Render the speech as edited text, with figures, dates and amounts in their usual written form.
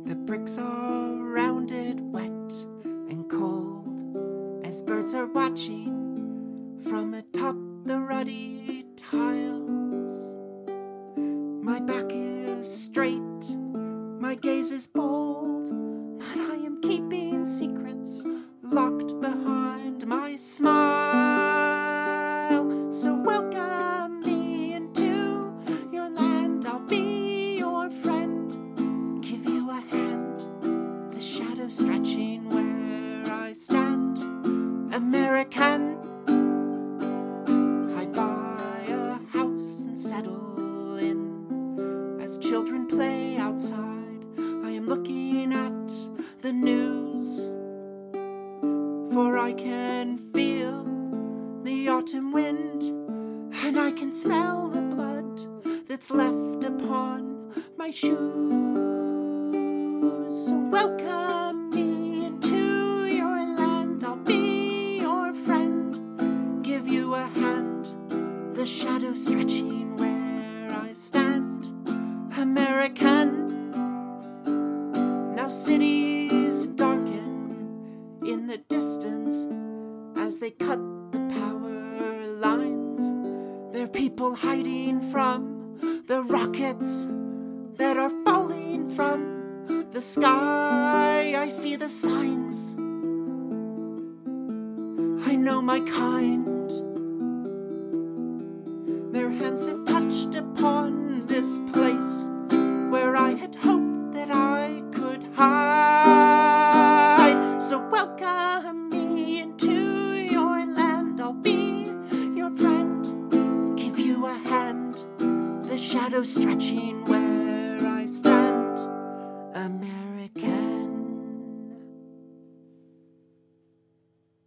The bricks are rounded, wet and cold, as birds are watching from atop the ruddy tiles. My back is straight, my gaze is bold, but I am keeping secrets locked behind my smile. So welcome me into your land, I'll be your friend, give you a hand, the shadow stretching where I stand. American, I buy a house and settle in. As children play outside, I am looking at the news, for I can feel the autumn wind, and I can smell the blood that's left upon my shoes. So welcome me into your land, I'll be your friend, give you a hand, the shadow stretching where I stand. American, now cities darken in the distance as they cut the power lines. There are people hiding from the rockets that are falling from the sky. I see the signs, I know my kind. Their hands have touched upon this place where I had hoped that I could hide. So welcome me into your land, I'll be your friend, give you a hand, the shadow stretching where I stand. American.